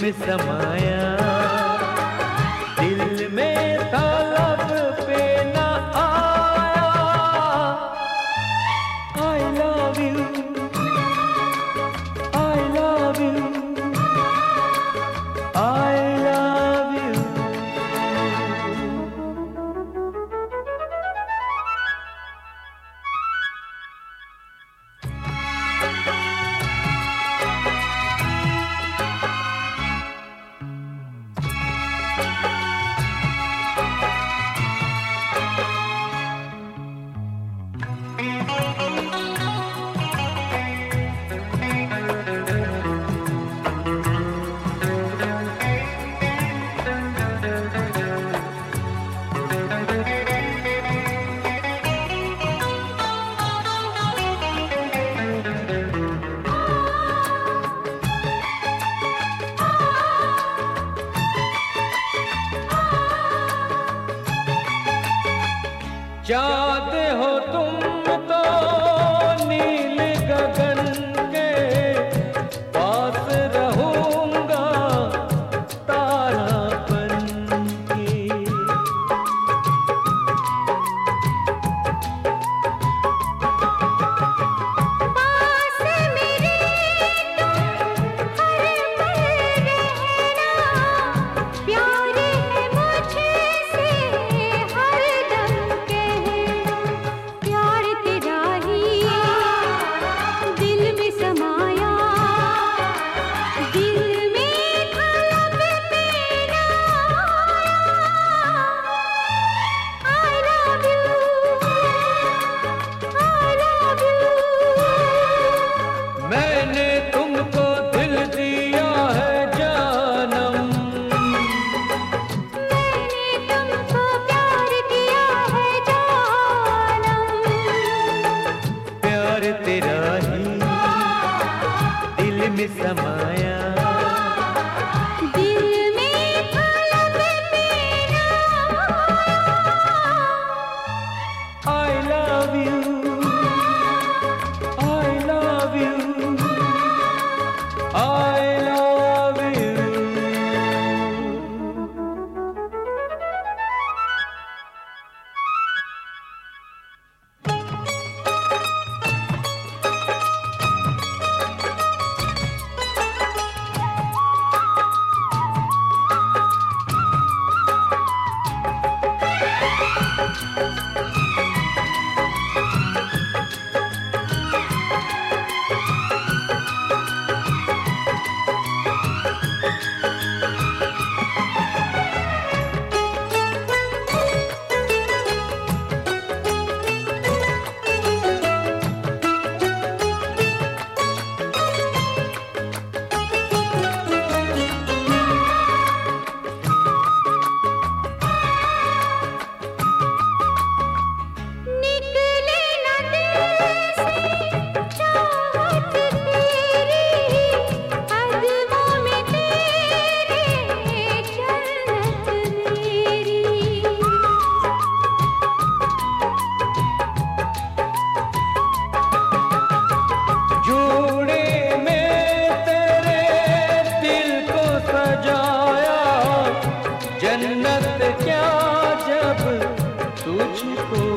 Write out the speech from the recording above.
में समाया, दिल में था लब पे ना आया। I love you, I love you, I love you। चाँद हो तुम तो नील गगन के पास रहूंगा, तारा बन के। पास मेरे तुम हर पल रहना, प्यार है मुझसे हरदम कहना। प्यार तेरा ही दिल में समाया, दिल में था लब पे ना आया। I love you, I love you। मैंने तुमको दिल दिया है जानम, मैंने तुमको प्यार किया है जानम। प्यार तेरा ही दिल में समाया, दिल में था लब पे ना आया। I love you, I love you, I love you। निकले न दिल से चाहत तेरी, अज़्मों में तेरे जन्नत मेरी। जोड़े में तेरे दिल को सजाया, जन्नत क्या जब तुझको